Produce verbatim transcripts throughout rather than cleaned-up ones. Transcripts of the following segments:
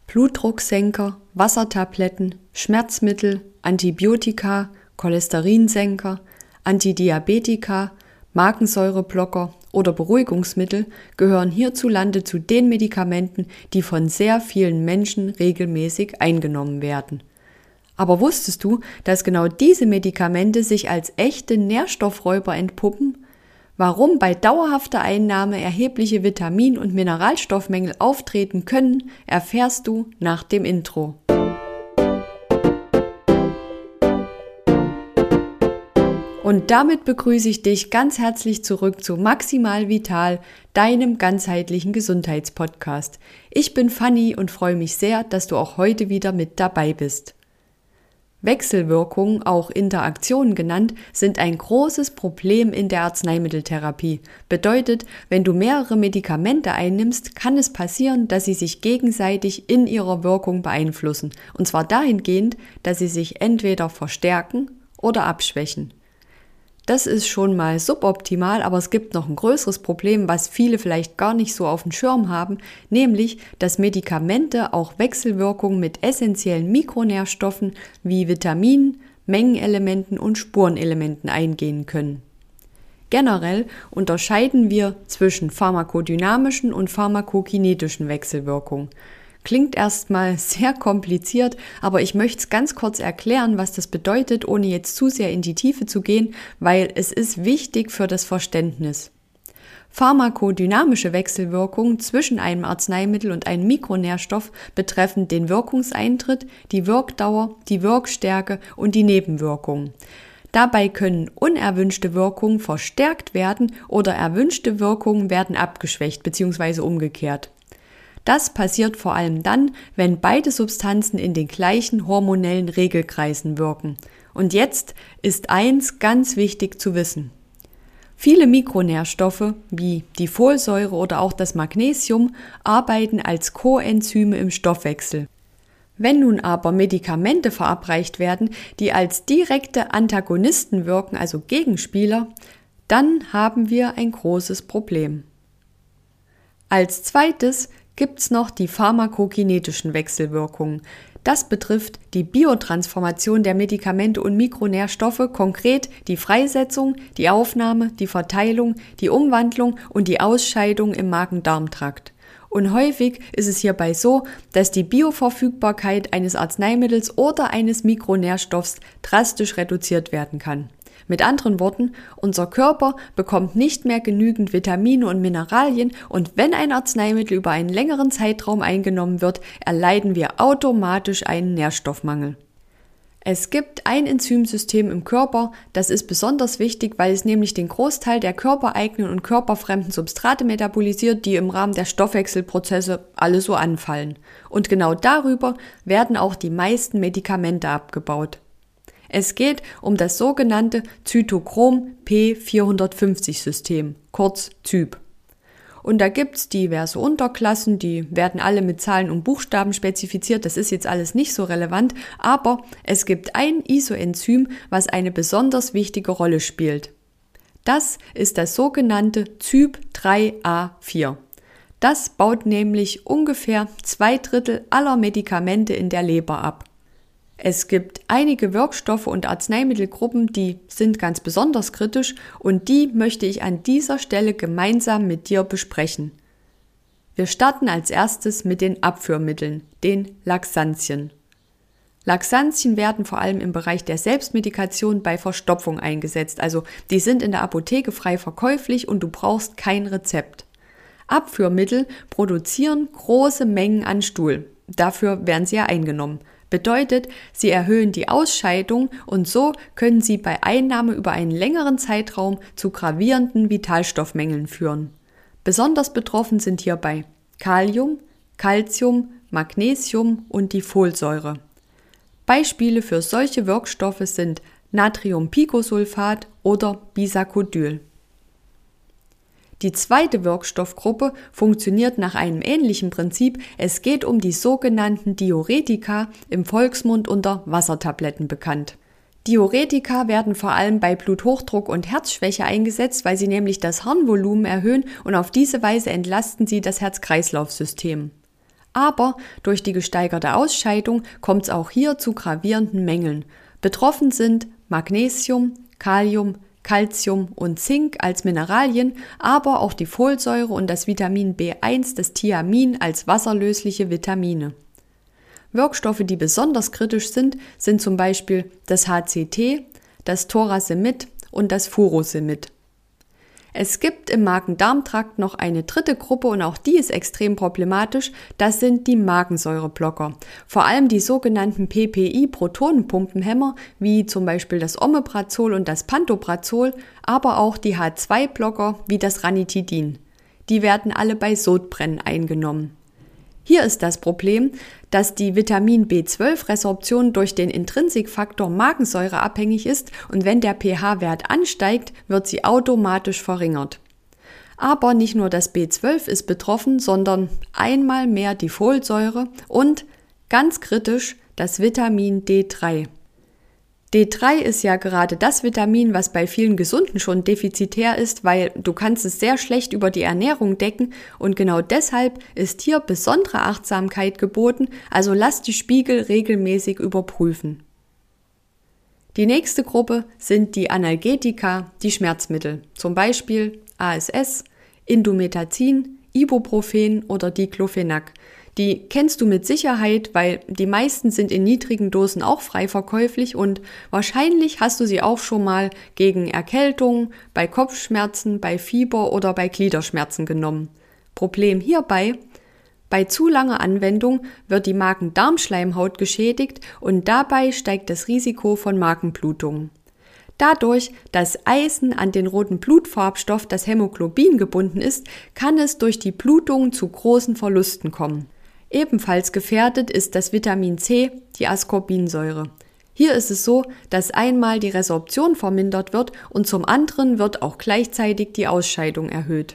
Blutdrucksenker, Wassertabletten, Schmerzmittel, Antibiotika, Cholesterinsenker, Antidiabetika, Magensäureblocker oder Beruhigungsmittel gehören hierzulande zu den Medikamenten, die von sehr vielen Menschen regelmäßig eingenommen werden. Aber wusstest du, dass genau diese Medikamente sich als echte Nährstoffräuber entpuppen? Warum bei dauerhafter Einnahme erhebliche Vitamin- und Mineralstoffmängel auftreten können, erfährst du nach dem Intro. Und damit begrüße ich dich ganz herzlich zurück zu Maximal Vital, deinem ganzheitlichen Gesundheitspodcast. Ich bin Fanny und freue mich sehr, dass du auch heute wieder mit dabei bist. Wechselwirkungen, auch Interaktionen genannt, sind ein großes Problem in der Arzneimitteltherapie. Bedeutet, wenn du mehrere Medikamente einnimmst, kann es passieren, dass sie sich gegenseitig in ihrer Wirkung beeinflussen. Und zwar dahingehend, dass sie sich entweder verstärken oder abschwächen. Das ist schon mal suboptimal, aber es gibt noch ein größeres Problem, was viele vielleicht gar nicht so auf dem Schirm haben, nämlich, dass Medikamente auch Wechselwirkungen mit essentiellen Mikronährstoffen wie Vitaminen, Mengenelementen und Spurenelementen eingehen können. Generell unterscheiden wir zwischen pharmakodynamischen und pharmakokinetischen Wechselwirkungen. Klingt erstmal sehr kompliziert, aber ich möchte es ganz kurz erklären, was das bedeutet, ohne jetzt zu sehr in die Tiefe zu gehen, weil es ist wichtig für das Verständnis. Pharmakodynamische Wechselwirkungen zwischen einem Arzneimittel und einem Mikronährstoff betreffen den Wirkungseintritt, die Wirkdauer, die Wirkstärke und die Nebenwirkungen. Dabei können unerwünschte Wirkungen verstärkt werden oder erwünschte Wirkungen werden abgeschwächt bzw. umgekehrt. Das passiert vor allem dann, wenn beide Substanzen in den gleichen hormonellen Regelkreisen wirken. Und jetzt ist eins ganz wichtig zu wissen. Viele Mikronährstoffe, wie die Folsäure oder auch das Magnesium, arbeiten als Coenzyme im Stoffwechsel. Wenn nun aber Medikamente verabreicht werden, die als direkte Antagonisten wirken, also Gegenspieler, dann haben wir ein großes Problem. Als zweites gibt's noch die pharmakokinetischen Wechselwirkungen. Das betrifft die Biotransformation der Medikamente und Mikronährstoffe, konkret die Freisetzung, die Aufnahme, die Verteilung, die Umwandlung und die Ausscheidung im Magen-Darm-Trakt. Und häufig ist es hierbei so, dass die Bioverfügbarkeit eines Arzneimittels oder eines Mikronährstoffs drastisch reduziert werden kann. Mit anderen Worten, unser Körper bekommt nicht mehr genügend Vitamine und Mineralien und wenn ein Arzneimittel über einen längeren Zeitraum eingenommen wird, erleiden wir automatisch einen Nährstoffmangel. Es gibt ein Enzymsystem im Körper, das ist besonders wichtig, weil es nämlich den Großteil der körpereigenen und körperfremden Substrate metabolisiert, die im Rahmen der Stoffwechselprozesse alle so anfallen. Und genau darüber werden auch die meisten Medikamente abgebaut. Es geht um das sogenannte Zytochrom P vierhundertfünfzig System, kurz Zyp. Und da gibt's diverse Unterklassen, die werden alle mit Zahlen und Buchstaben spezifiziert, das ist jetzt alles nicht so relevant, aber es gibt ein Isoenzym, was eine besonders wichtige Rolle spielt. Das ist das sogenannte Zyp drei A vier. Das baut nämlich ungefähr zwei Drittel aller Medikamente in der Leber ab. Es gibt einige Wirkstoffe und Arzneimittelgruppen, die sind ganz besonders kritisch und die möchte ich an dieser Stelle gemeinsam mit dir besprechen. Wir starten als erstes mit den Abführmitteln, den Laxantien. Laxantien werden vor allem im Bereich der Selbstmedikation bei Verstopfung eingesetzt, also die sind in der Apotheke frei verkäuflich und du brauchst kein Rezept. Abführmittel produzieren große Mengen an Stuhl, dafür werden sie ja eingenommen. Bedeutet, sie erhöhen die Ausscheidung und so können sie bei Einnahme über einen längeren Zeitraum zu gravierenden Vitalstoffmängeln führen. Besonders betroffen sind hierbei Kalium, Calcium, Magnesium und die Folsäure. Beispiele für solche Wirkstoffe sind Natriumpicosulfat oder Bisacodyl. Die zweite Wirkstoffgruppe funktioniert nach einem ähnlichen Prinzip. Es geht um die sogenannten Diuretika, im Volksmund unter Wassertabletten bekannt. Diuretika werden vor allem bei Bluthochdruck und Herzschwäche eingesetzt, weil sie nämlich das Harnvolumen erhöhen und auf diese Weise entlasten sie das Herz-Kreislauf-System. Aber durch die gesteigerte Ausscheidung kommt es auch hier zu gravierenden Mängeln. Betroffen sind Magnesium, Kalium, Calcium und Zink als Mineralien, aber auch die Folsäure und das Vitamin B eins, das Thiamin, als wasserlösliche Vitamine. Wirkstoffe, die besonders kritisch sind, sind zum Beispiel das H C T, das Thorasemid und das Furosemid. Es gibt im Magen-Darm-Trakt noch eine dritte Gruppe und auch die ist extrem problematisch, das sind die Magensäureblocker. Vor allem die sogenannten P P I-Protonenpumpenhemmer, wie zum Beispiel das Omeprazol und das Pantoprazol, aber auch die H zwei Blocker, wie das Ranitidin. Die werden alle bei Sodbrennen eingenommen. Hier ist das Problem, dass die Vitamin B zwölf Resorption durch den Intrinsikfaktor Magensäure abhängig ist und wenn der pH-Wert ansteigt, wird sie automatisch verringert. Aber nicht nur das B zwölf ist betroffen, sondern einmal mehr die Folsäure und, ganz kritisch, das Vitamin D drei. D drei ist ja gerade das Vitamin, was bei vielen Gesunden schon defizitär ist, weil du kannst es sehr schlecht über die Ernährung decken und genau deshalb ist hier besondere Achtsamkeit geboten, also lass die Spiegel regelmäßig überprüfen. Die nächste Gruppe sind die Analgetika, die Schmerzmittel, zum Beispiel A S S, Indomethacin, Ibuprofen oder Diclofenac. Die kennst du mit Sicherheit, weil die meisten sind in niedrigen Dosen auch frei verkäuflich und wahrscheinlich hast du sie auch schon mal gegen Erkältung, bei Kopfschmerzen, bei Fieber oder bei Gliederschmerzen genommen. Problem hierbei: Bei zu langer Anwendung wird die Magen-Darm-Schleimhaut geschädigt und dabei steigt das Risiko von Magenblutungen. Dadurch, dass Eisen an den roten Blutfarbstoff, das Hämoglobin, gebunden ist, kann es durch die Blutung zu großen Verlusten kommen. Ebenfalls gefährdet ist das Vitamin C, die Ascorbinsäure. Hier ist es so, dass einmal die Resorption vermindert wird und zum anderen wird auch gleichzeitig die Ausscheidung erhöht.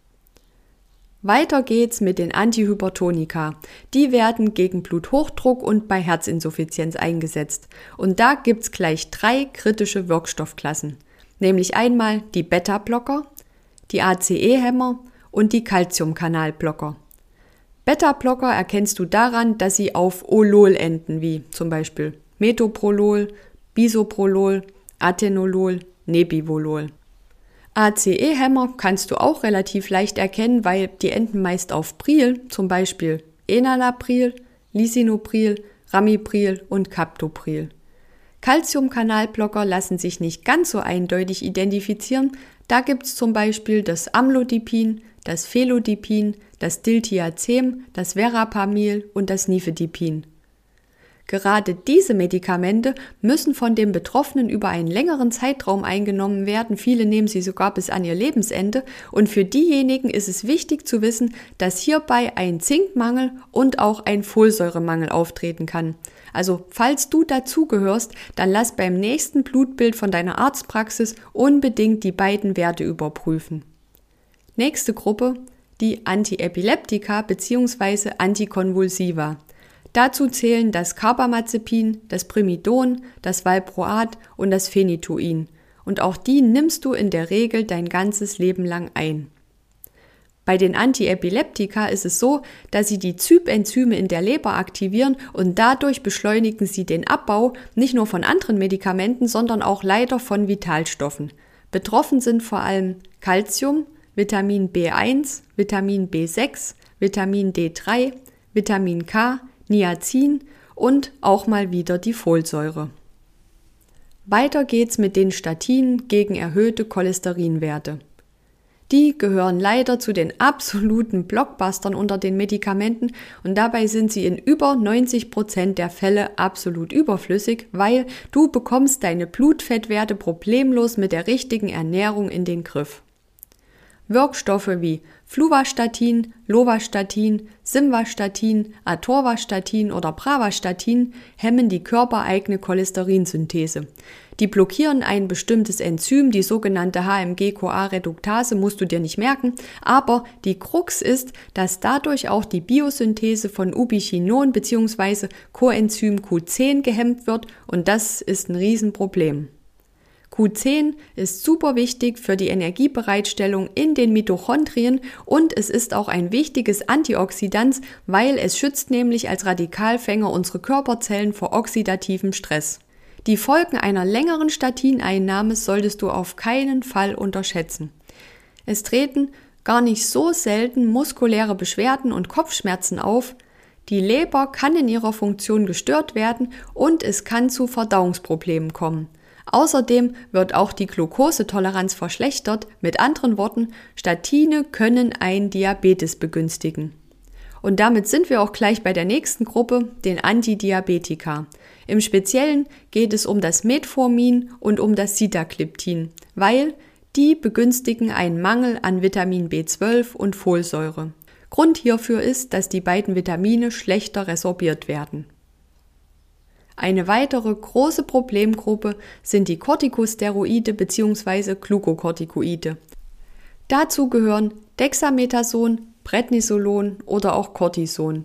Weiter geht's mit den Antihypertonika. Die werden gegen Bluthochdruck und bei Herzinsuffizienz eingesetzt. Und da gibt's gleich drei kritische Wirkstoffklassen, nämlich einmal die Beta-Blocker, die A C E-Hämmer und die Calciumkanalblocker. Beta-Blocker erkennst du daran, dass sie auf Olol enden, wie zum Beispiel Metoprolol, Bisoprolol, Atenolol, Nebivolol. A C E-Hämmer kannst du auch relativ leicht erkennen, weil die enden meist auf Pril, zum Beispiel Enalapril, Lisinopril, Ramipril und Captopril. Calciumkanalblocker lassen sich nicht ganz so eindeutig identifizieren, da gibt es zum Beispiel das Amlodipin, das Felodipin, das Diltiazem, das Verapamil und das Nifedipin. Gerade diese Medikamente müssen von den Betroffenen über einen längeren Zeitraum eingenommen werden. Viele nehmen sie sogar bis an ihr Lebensende. Und für diejenigen ist es wichtig zu wissen, dass hierbei ein Zinkmangel und auch ein Folsäuremangel auftreten kann. Also falls du dazugehörst, dann lass beim nächsten Blutbild von deiner Arztpraxis unbedingt die beiden Werte überprüfen. Nächste Gruppe, die Antiepileptika bzw. Antikonvulsiva. Dazu zählen das Carbamazepin, das Primidon, das Valproat und das Phenytoin. Und auch die nimmst du in der Regel dein ganzes Leben lang ein. Bei den Antiepileptika ist es so, dass sie die Zypenzyme in der Leber aktivieren und dadurch beschleunigen sie den Abbau nicht nur von anderen Medikamenten, sondern auch leider von Vitalstoffen. Betroffen sind vor allem Calcium, Vitamin B eins, Vitamin B sechs, Vitamin D drei, Vitamin K, Niacin und auch mal wieder die Folsäure. Weiter geht's mit den Statinen gegen erhöhte Cholesterinwerte. Die gehören leider zu den absoluten Blockbustern unter den Medikamenten und dabei sind sie in über neunzig Prozent der Fälle absolut überflüssig, weil du bekommst deine Blutfettwerte problemlos mit der richtigen Ernährung in den Griff. Wirkstoffe wie Fluvastatin, Lovastatin, Simvastatin, Atorvastatin oder Pravastatin hemmen die körpereigene Cholesterinsynthese. Die blockieren ein bestimmtes Enzym, die sogenannte H M G C O A-Reduktase, musst du dir nicht merken, aber die Krux ist, dass dadurch auch die Biosynthese von Ubiquinon bzw. Coenzym Q zehn gehemmt wird und das ist ein Riesenproblem. Q zehn ist super wichtig für die Energiebereitstellung in den Mitochondrien und es ist auch ein wichtiges Antioxidant, weil es schützt nämlich als Radikalfänger unsere Körperzellen vor oxidativem Stress. Die Folgen einer längeren Statineinnahme solltest du auf keinen Fall unterschätzen. Es treten gar nicht so selten muskuläre Beschwerden und Kopfschmerzen auf. Die Leber kann in ihrer Funktion gestört werden und es kann zu Verdauungsproblemen kommen. Außerdem wird auch die Glukosetoleranz verschlechtert. Mit anderen Worten, Statine können einen Diabetes begünstigen. Und damit sind wir auch gleich bei der nächsten Gruppe, den Antidiabetika. Im Speziellen geht es um das Metformin und um das Sitagliptin, weil die begünstigen einen Mangel an Vitamin B zwölf und Folsäure. Grund hierfür ist, dass die beiden Vitamine schlechter resorbiert werden. Eine weitere große Problemgruppe sind die Corticosteroide bzw. Glucocorticoide. Dazu gehören Dexamethason, Prednisolon oder auch Cortison.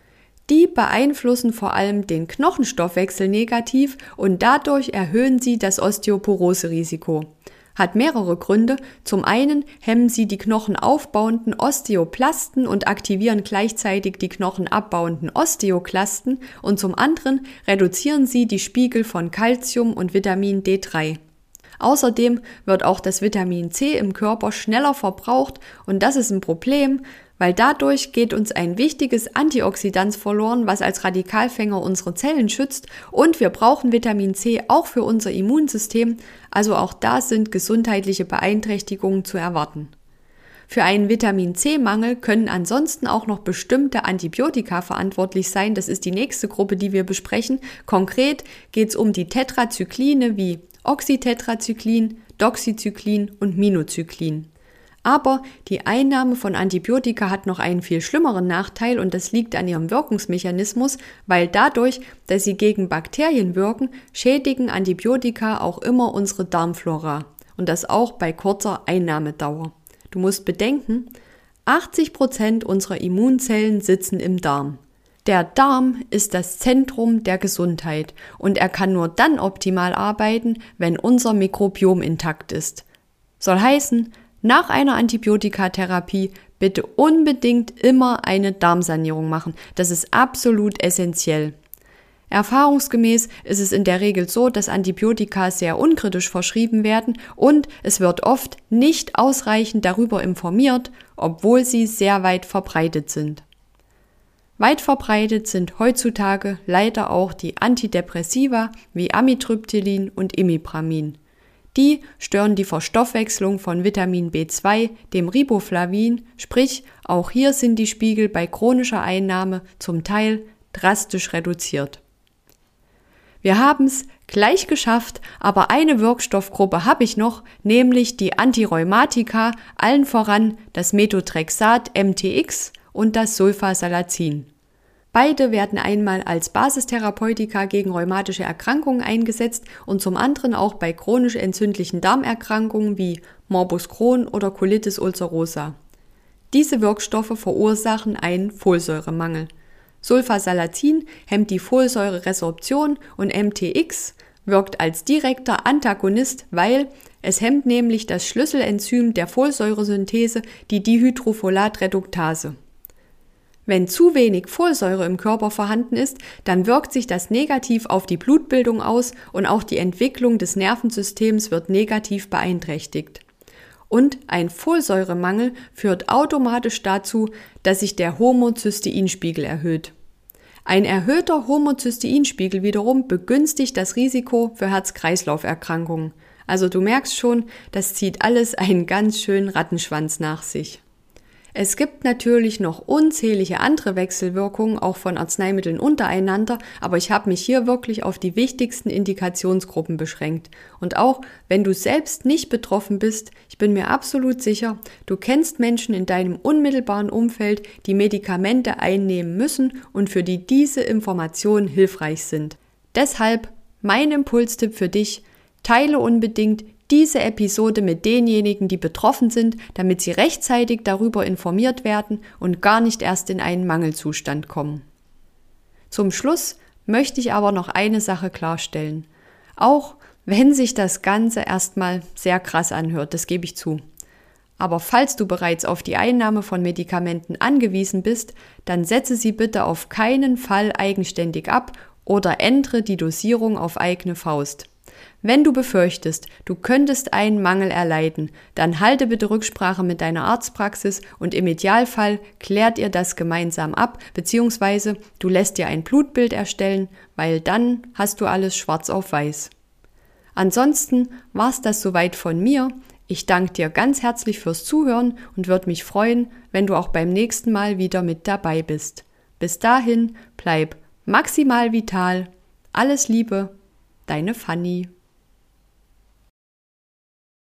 Die beeinflussen vor allem den Knochenstoffwechsel negativ und dadurch erhöhen sie das Osteoporose-Risiko. Hat mehrere Gründe. Zum einen hemmen sie die knochenaufbauenden Osteoplasten und aktivieren gleichzeitig die knochenabbauenden Osteoklasten und zum anderen reduzieren sie die Spiegel von Calcium und Vitamin D drei. Außerdem wird auch das Vitamin C im Körper schneller verbraucht und das ist ein Problem, weil dadurch geht uns ein wichtiges Antioxidant verloren, was als Radikalfänger unsere Zellen schützt und wir brauchen Vitamin C auch für unser Immunsystem, also auch da sind gesundheitliche Beeinträchtigungen zu erwarten. Für einen Vitamin-C-Mangel können ansonsten auch noch bestimmte Antibiotika verantwortlich sein, das ist die nächste Gruppe, die wir besprechen. Konkret geht es um die Tetrazykline wie Oxytetracyclin, Doxycyclin und Minocyclin. Aber die Einnahme von Antibiotika hat noch einen viel schlimmeren Nachteil und das liegt an ihrem Wirkungsmechanismus, weil dadurch, dass sie gegen Bakterien wirken, schädigen Antibiotika auch immer unsere Darmflora und das auch bei kurzer Einnahmedauer. Du musst bedenken, achtzig Prozent unserer Immunzellen sitzen im Darm. Der Darm ist das Zentrum der Gesundheit und er kann nur dann optimal arbeiten, wenn unser Mikrobiom intakt ist. Soll heißen, nach einer Antibiotikatherapie bitte unbedingt immer eine Darmsanierung machen. Das ist absolut essentiell. Erfahrungsgemäß ist es in der Regel so, dass Antibiotika sehr unkritisch verschrieben werden und es wird oft nicht ausreichend darüber informiert, obwohl sie sehr weit verbreitet sind. Weit verbreitet sind heutzutage leider auch die Antidepressiva wie Amitriptylin und Imipramin. Die stören die Verstoffwechslung von Vitamin B zwei, dem Riboflavin, sprich auch hier sind die Spiegel bei chronischer Einnahme zum Teil drastisch reduziert. Wir haben es gleich geschafft, aber eine Wirkstoffgruppe habe ich noch, nämlich die Antirheumatika, allen voran das Methotrexat M T X und das Sulfasalazin. Beide werden einmal als Basistherapeutika gegen rheumatische Erkrankungen eingesetzt und zum anderen auch bei chronisch entzündlichen Darmerkrankungen wie Morbus Crohn oder Colitis ulcerosa. Diese Wirkstoffe verursachen einen Folsäuremangel. Sulfasalazin hemmt die Folsäureresorption und M T X wirkt als direkter Antagonist, weil es hemmt nämlich das Schlüsselenzym der Folsäuresynthese, die Dihydrofolatreduktase. Wenn zu wenig Folsäure im Körper vorhanden ist, dann wirkt sich das negativ auf die Blutbildung aus und auch die Entwicklung des Nervensystems wird negativ beeinträchtigt. Und ein Folsäuremangel führt automatisch dazu, dass sich der Homozysteinspiegel erhöht. Ein erhöhter Homozysteinspiegel wiederum begünstigt das Risiko für Herz-Kreislauf-Erkrankungen. Also du merkst schon, das zieht alles einen ganz schönen Rattenschwanz nach sich. Es gibt natürlich noch unzählige andere Wechselwirkungen, auch von Arzneimitteln untereinander, aber ich habe mich hier wirklich auf die wichtigsten Indikationsgruppen beschränkt. Und auch wenn du selbst nicht betroffen bist, ich bin mir absolut sicher, du kennst Menschen in deinem unmittelbaren Umfeld, die Medikamente einnehmen müssen und für die diese Informationen hilfreich sind. Deshalb mein Impulstipp für dich, teile unbedingt diese Episode mit denjenigen, die betroffen sind, damit sie rechtzeitig darüber informiert werden und gar nicht erst in einen Mangelzustand kommen. Zum Schluss möchte ich aber noch eine Sache klarstellen. Auch wenn sich das Ganze erstmal sehr krass anhört, das gebe ich zu. Aber falls du bereits auf die Einnahme von Medikamenten angewiesen bist, dann setze sie bitte auf keinen Fall eigenständig ab oder ändere die Dosierung auf eigene Faust. Wenn du befürchtest, du könntest einen Mangel erleiden, dann halte bitte Rücksprache mit deiner Arztpraxis und im Idealfall klärt ihr das gemeinsam ab, beziehungsweise du lässt dir ein Blutbild erstellen, weil dann hast du alles schwarz auf weiß. Ansonsten war's das soweit von mir. Ich danke dir ganz herzlich fürs Zuhören und würde mich freuen, wenn du auch beim nächsten Mal wieder mit dabei bist. Bis dahin, bleib maximal vital. Alles Liebe, deine Fanny.